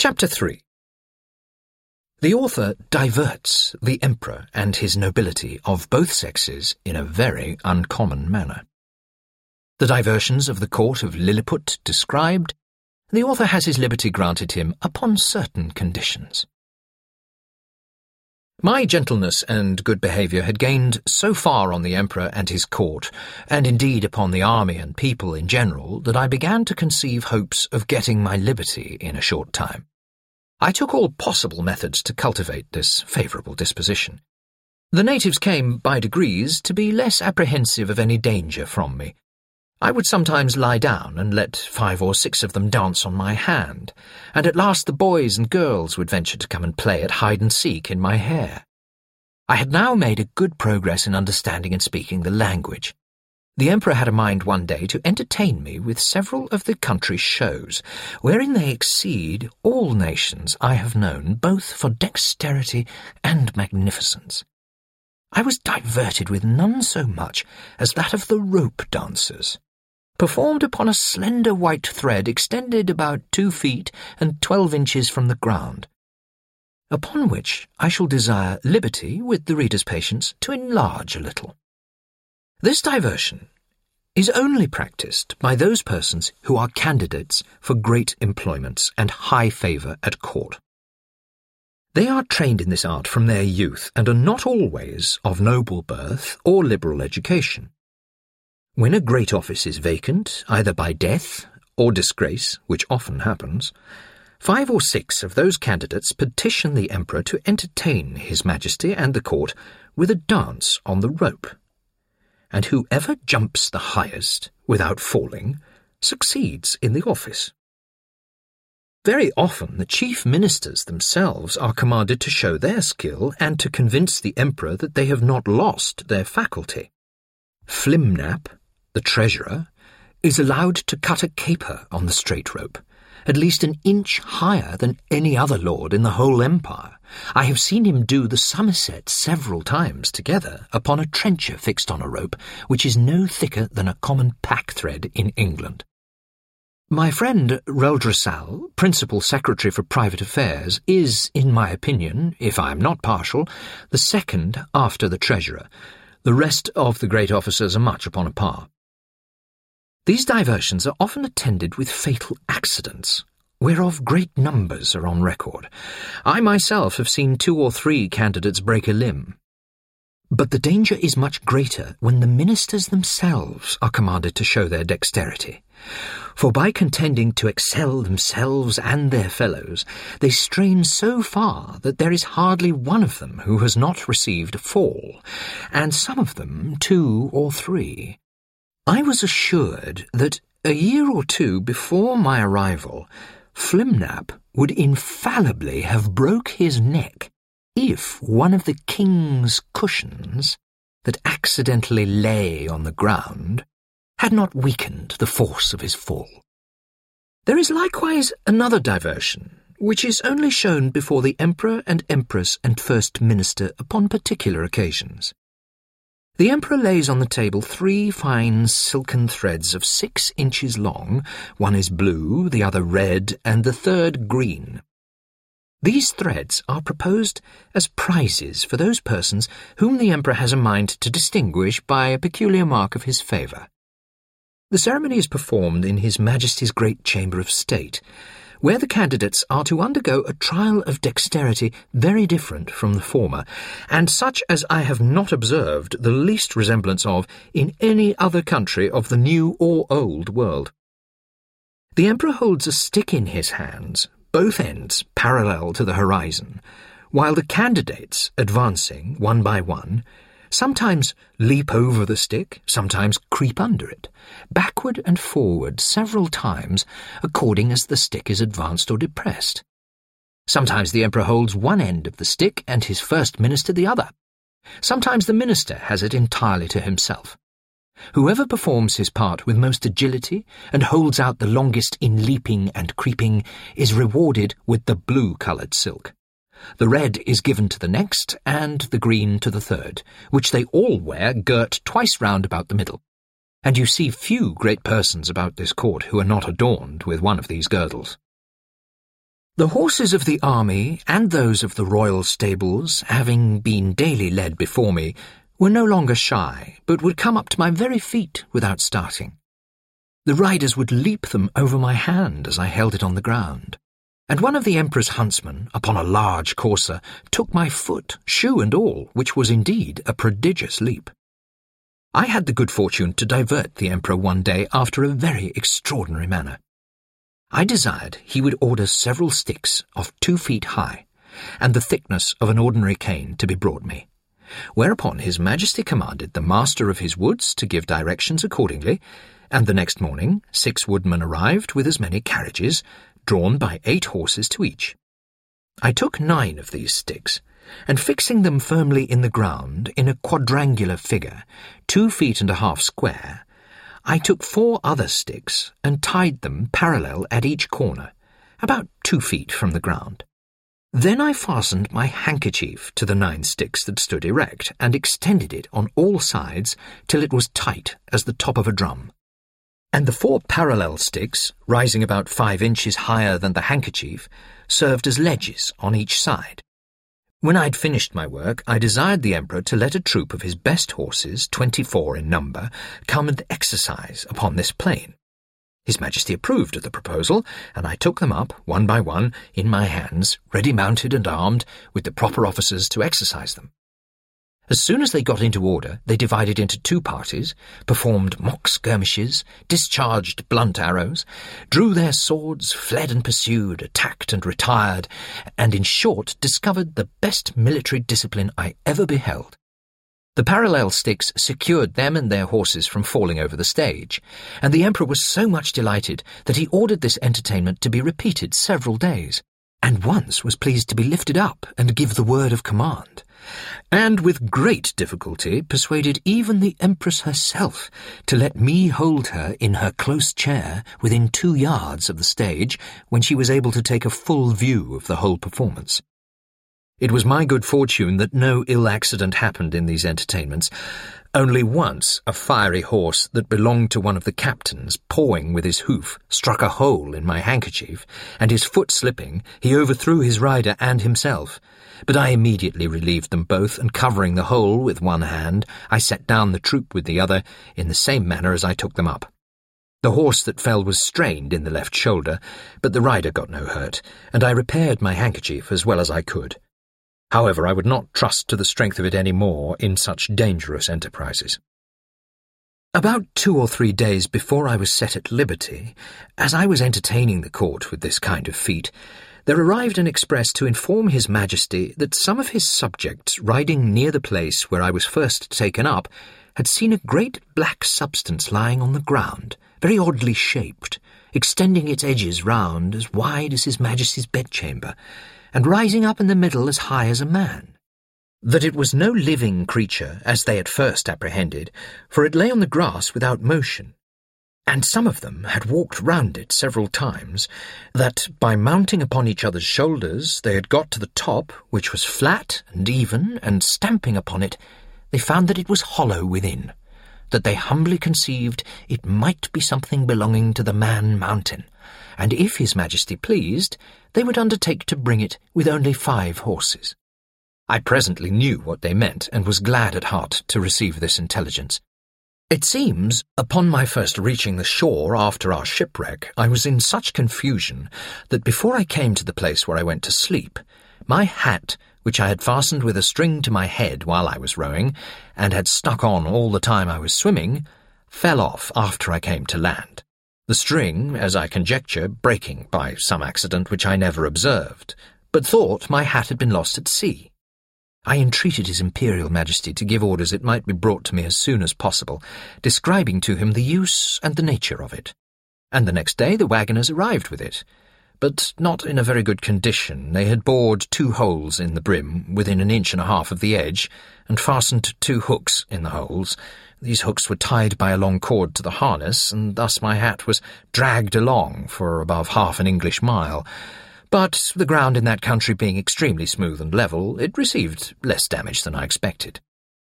Chapter 3. The author diverts the emperor and his nobility of both sexes in a very uncommon manner. The diversions of the court of Lilliput described, the author has his liberty granted him upon certain conditions. My gentleness and good behaviour had gained so far on the emperor and his court, and indeed upon the army and people in general, that I began to conceive hopes of getting my liberty in a short time. I took all possible methods to cultivate this favourable disposition. The natives came, by degrees, to be less apprehensive of any danger from me. I would sometimes lie down and let 5 or 6 of them dance on my hand, and at last the boys and girls would venture to come and play at hide-and-seek in my hair. I had now made a good progress in understanding and speaking the language. The emperor had a mind one day to entertain me with several of the country's shows, wherein they exceed all nations I have known, both for dexterity and magnificence. I was diverted with none so much as that of the rope dancers, performed upon a slender white thread extended about 2 feet and 12 inches from the ground, upon which I shall desire liberty, with the reader's patience, to enlarge a little. This diversion is only practised by those persons who are candidates for great employments and high favour at court. They are trained in this art from their youth and are not always of noble birth or liberal education. When a great office is vacant, either by death or disgrace, which often happens, 5 or 6 of those candidates petition the emperor to entertain his majesty and the court with a dance on the rope, and whoever jumps the highest without falling succeeds in the office. Very often the chief ministers themselves are commanded to show their skill and to convince the emperor that they have not lost their faculty. Flimnap, the treasurer, is allowed to cut a caper on the straight rope, at least an inch higher than any other lord in the whole empire. I have seen him do the somerset several times together upon a trencher fixed on a rope, which is no thicker than a common pack-thread in England. My friend Reldresal, Principal Secretary for Private Affairs, is, in my opinion, if I am not partial, the second after the treasurer. The rest of the great officers are much upon a par. These diversions are often attended with fatal accidents, whereof great numbers are on record. I myself have seen 2 or 3 candidates break a limb. But the danger is much greater when the ministers themselves are commanded to show their dexterity. For by contending to excel themselves and their fellows, they strain so far that there is hardly one of them who has not received a fall, and some of them 2 or 3. I was assured that a year or 2 before my arrival, Flimnap would infallibly have broke his neck if one of the king's cushions that accidentally lay on the ground had not weakened the force of his fall. There is likewise another diversion, which is only shown before the emperor and empress and first minister upon particular occasions. The emperor lays on the table 3 fine silken threads of 6 inches long. One is blue, the other red, and the third green. These threads are proposed as prizes for those persons whom the emperor has a mind to distinguish by a peculiar mark of his favour. The ceremony is performed in His Majesty's great chamber of state, where the candidates are to undergo a trial of dexterity very different from the former, and such as I have not observed the least resemblance of in any other country of the New or Old World. The emperor holds a stick in his hands, both ends parallel to the horizon, while the candidates, advancing one by one, sometimes leap over the stick, sometimes creep under it, backward and forward several times according as the stick is advanced or depressed. Sometimes the emperor holds one end of the stick and his first minister the other. Sometimes the minister has it entirely to himself. Whoever performs his part with most agility and holds out the longest in leaping and creeping is rewarded with the blue-coloured silk. The red is given to the next, and the green to the third, which they all wear girt twice round about the middle. And you see few great persons about this court who are not adorned with one of these girdles. The horses of the army and those of the royal stables, having been daily led before me, were no longer shy, but would come up to my very feet without starting. The riders would leap them over my hand as I held it on the ground, and one of the Emperor's huntsmen, upon a large courser, took my foot, shoe and all, which was indeed a prodigious leap. I had the good fortune to divert the Emperor one day after a very extraordinary manner. I desired he would order several sticks of 2 feet high, and the thickness of an ordinary cane to be brought me, whereupon His Majesty commanded the master of his woods to give directions accordingly, and the next morning 6 woodmen arrived with as many carriages, drawn by 8 horses to each. I took 9 of these sticks, and fixing them firmly in the ground in a quadrangular figure, 2 feet and a half square, I took 4 other sticks and tied them parallel at each corner, about 2 feet from the ground. Then I fastened my handkerchief to the 9 sticks that stood erect and extended it on all sides till it was tight as the top of a drum. And the 4 parallel sticks, rising about 5 inches higher than the handkerchief, served as ledges on each side. When I'd finished my work, I desired the Emperor to let a troop of his best horses, 24 in number, come and exercise upon this plain. His Majesty approved of the proposal, and I took them up, one by one, in my hands, ready mounted and armed, with the proper officers to exercise them. As soon as they got into order, they divided into 2 parties, performed mock skirmishes, discharged blunt arrows, drew their swords, fled and pursued, attacked and retired, and in short discovered the best military discipline I ever beheld. The parallel sticks secured them and their horses from falling over the stage, and the Emperor was so much delighted that he ordered this entertainment to be repeated several days, and once was pleased to be lifted up and give the word of command, and with great difficulty persuaded even the Empress herself to let me hold her in her close chair within 2 yards of the stage when she was able to take a full view of the whole performance. It was my good fortune that no ill accident happened in these entertainments. Only once a fiery horse that belonged to one of the captains, pawing with his hoof, struck a hole in my handkerchief, and his foot slipping, he overthrew his rider and himself. But I immediately relieved them both, and covering the hole with one hand, I set down the troop with the other, in the same manner as I took them up. The horse that fell was strained in the left shoulder, but the rider got no hurt, and I repaired my handkerchief as well as I could. However, I would not trust to the strength of it any more in such dangerous enterprises. About 2 or 3 days before I was set at liberty, as I was entertaining the court with this kind of feat, there arrived an express to inform His Majesty that some of his subjects riding near the place where I was first taken up had seen a great black substance lying on the ground, very oddly shaped, extending its edges round as wide as His Majesty's bedchamber, and rising up in the middle as high as a man. That it was no living creature, as they at first apprehended, for it lay on the grass without motion, and some of them had walked round it several times, that by mounting upon each other's shoulders they had got to the top, which was flat and even, and stamping upon it, they found that it was hollow within, that they humbly conceived it might be something belonging to the Man Mountain, and if His Majesty pleased, they would undertake to bring it with only 5 horses. I presently knew what they meant, and was glad at heart to receive this intelligence. It seems, upon my first reaching the shore after our shipwreck, I was in such confusion that before I came to the place where I went to sleep, my hat, which I had fastened with a string to my head while I was rowing, and had stuck on all the time I was swimming, fell off after I came to land. The string, as I conjecture, breaking by some accident which I never observed, but thought my hat had been lost at sea. I entreated His Imperial Majesty to give orders it might be brought to me as soon as possible, describing to him the use and the nature of it. And the next day the waggoners arrived with it, but not in a very good condition. They had bored 2 holes in the brim within 1.5 inches of the edge, and fastened 2 hooks in the holes. These hooks were tied by a long cord to the harness, and thus my hat was dragged along for above half an English mile. But the ground in that country being extremely smooth and level, it received less damage than I expected.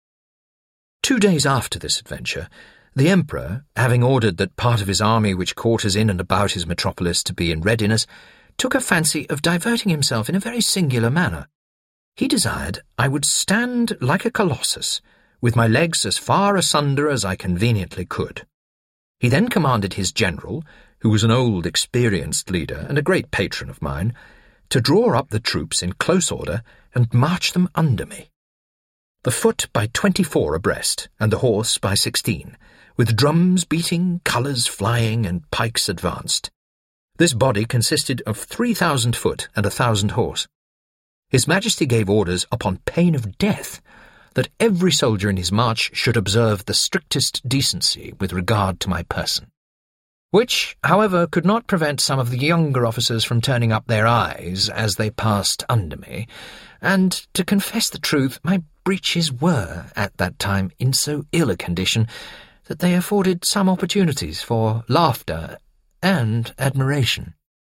2 days after this adventure, the Emperor, having ordered that part of his army which quarters in and about his metropolis to be in readiness, took a fancy of diverting himself in a very singular manner. He desired I would stand like a colossus, with my legs as far asunder as I conveniently could. He then commanded his general, who was an old, experienced leader and a great patron of mine, to draw up the troops in close order and march them under me. The foot by 24 abreast, and the horse by 16, with drums beating, colours flying, and pikes advanced. This body consisted of 3,000 foot and 1,000 horse. His Majesty gave orders upon pain of death that every soldier in his march should observe the strictest decency with regard to my person, which, however, could not prevent some of the younger officers from turning up their eyes as they passed under me, and, to confess the truth, my breeches were, at that time, in so ill a condition that they afforded some opportunities for laughter and admiration.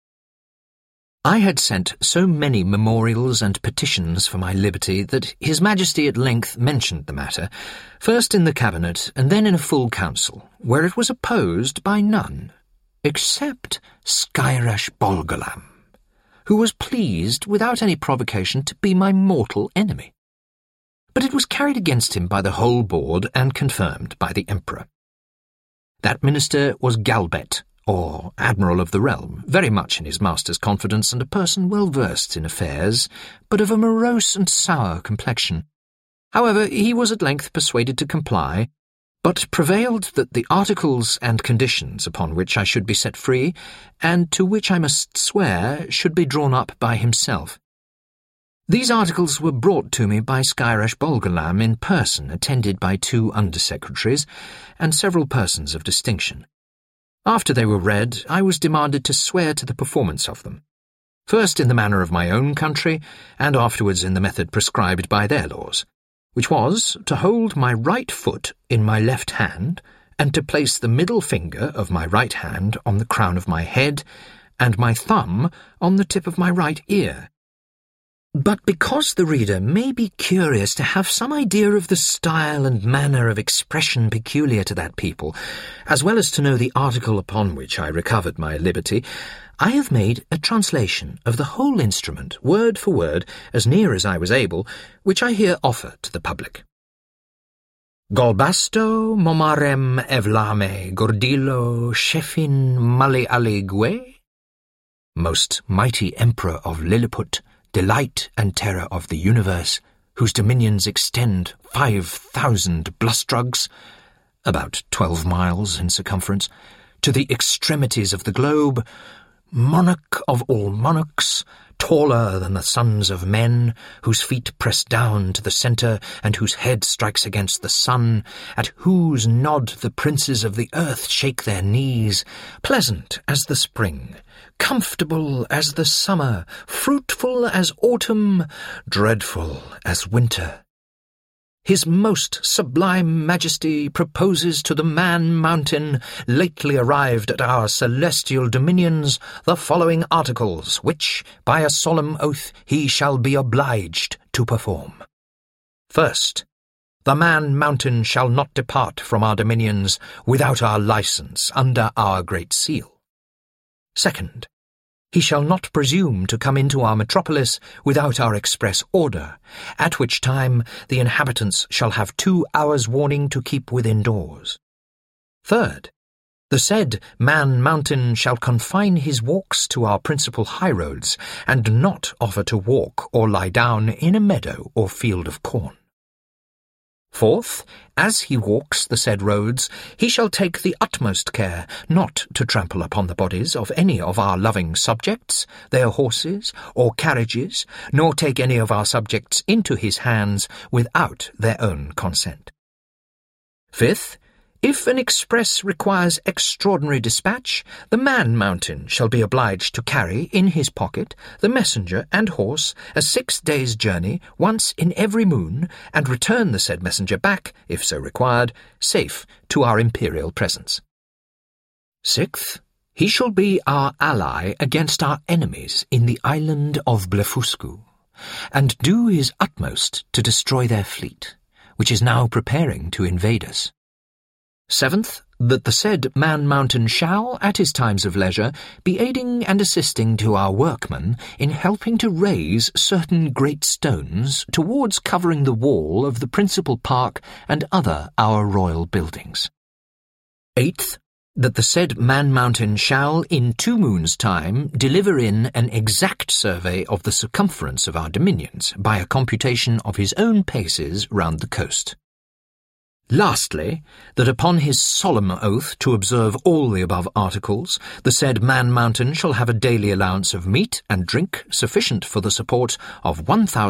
I had sent so many memorials and petitions for my liberty that His Majesty at length mentioned the matter, first in the cabinet and then in a full council, where it was opposed by none, except Skyresh Bolgolam, who was pleased, without any provocation, to be my mortal enemy. But it was carried against him by the whole board and confirmed by the Emperor. That minister was Galbet, or Admiral of the Realm, very much in his master's confidence and a person well versed in affairs, but of a morose and sour complexion. However, he was at length persuaded to comply, but prevailed that the articles and conditions upon which I should be set free, and to which I must swear, should be drawn up by himself. These articles were brought to me by Skyresh Bolgolam in person, attended by 2 under-secretaries and several persons of distinction. After they were read, I was demanded to swear to the performance of them, first in the manner of my own country, and afterwards in the method prescribed by their laws, which was to hold my right foot in my left hand, and to place the middle finger of my right hand on the crown of my head, and my thumb on the tip of my right ear. But because the reader may be curious to have some idea of the style and manner of expression peculiar to that people, as well as to know the article upon which I recovered my liberty, I have made a translation of the whole instrument, word for word, as near as I was able, which I here offer to the public. Golbasto momarem evlame gordilo shefin mali aligue? Most mighty Emperor of Lilliput, delight and terror of the universe, whose dominions extend 5,000 blustrugs, about 12 miles in circumference, to the extremities of the globe, monarch of all monarchs, taller than the sons of men, whose feet press down to the centre, and whose head strikes against the sun, at whose nod the princes of the earth shake their knees, pleasant as the spring, comfortable as the summer, fruitful as autumn, dreadful as winter. His most sublime majesty proposes to the Man Mountain, lately arrived at our celestial dominions, the following articles, which, by a solemn oath, he shall be obliged to perform. First, the Man Mountain shall not depart from our dominions without our license under our great seal. Second, he shall not presume to come into our metropolis without our express order, at which time the inhabitants shall have 2 hours' warning to keep within doors. Third, the said Man Mountain shall confine his walks to our principal highroads, and not offer to walk or lie down in a meadow or field of corn. Fourth, as he walks the said roads, he shall take the utmost care not to trample upon the bodies of any of our loving subjects, their horses, or carriages, nor take any of our subjects into his hands without their own consent. Fifth, if an express requires extraordinary dispatch, the Man Mountain shall be obliged to carry in his pocket the messenger and horse a 6 days' journey once in every moon, and return the said messenger back, if so required, safe to our imperial presence. Sixth, he shall be our ally against our enemies in the island of Blefuscu, and do his utmost to destroy their fleet, which is now preparing to invade us. Seventh, that the said Man Mountain shall, at his times of leisure, be aiding and assisting to our workmen in helping to raise certain great stones towards covering the wall of the principal park and other our royal buildings. Eighth, that the said Man Mountain shall, in 2 moons' time, deliver in an exact survey of the circumference of our dominions by a computation of his own paces round the coast. Lastly, that upon his solemn oath to observe all the above articles, the said Man Mountain shall have a daily allowance of meat and drink sufficient for the support of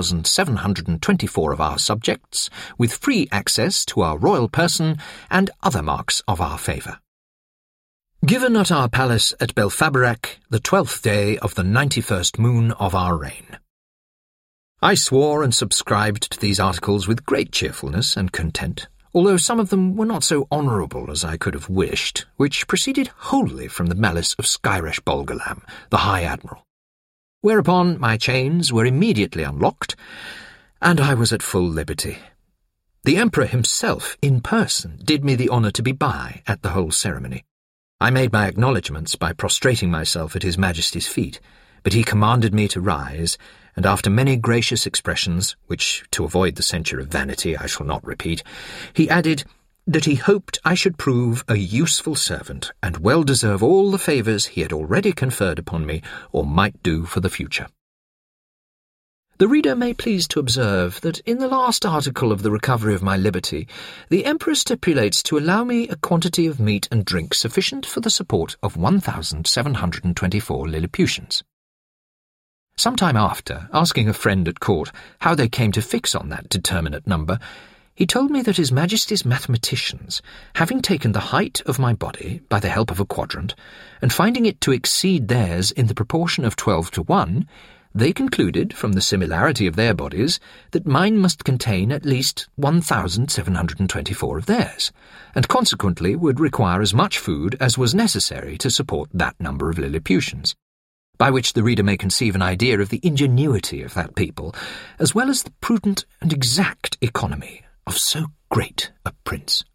1,724 of our subjects, with free access to our royal person and other marks of our favour. Given at our palace at Belfabarak, the 12th day of the 91st moon of our reign. I swore and subscribed to these articles with great cheerfulness and content, although some of them were not so honourable as I could have wished, which proceeded wholly from the malice of Skyresh Bolgolam, the High Admiral. Whereupon my chains were immediately unlocked, and I was at full liberty. The Emperor himself, in person, did me the honour to be by at the whole ceremony. I made my acknowledgments by prostrating myself at His Majesty's feet, but he commanded me to rise, and after many gracious expressions, which, to avoid the censure of vanity, I shall not repeat, he added that he hoped I should prove a useful servant and well deserve all the favours he had already conferred upon me or might do for the future. The reader may please to observe that in the last article of the recovery of my liberty, the Emperor stipulates to allow me a quantity of meat and drink sufficient for the support of 1,724 Lilliputians. Some time after, asking a friend at court how they came to fix on that determinate number, he told me that His Majesty's mathematicians, having taken the height of my body by the help of a quadrant, and finding it to exceed theirs in the proportion of 12 to 1, they concluded, from the similarity of their bodies, that mine must contain at least 1,724 of theirs, and consequently would require as much food as was necessary to support that number of Lilliputians, by which the reader may conceive an idea of the ingenuity of that people, as well as the prudent and exact economy of so great a prince.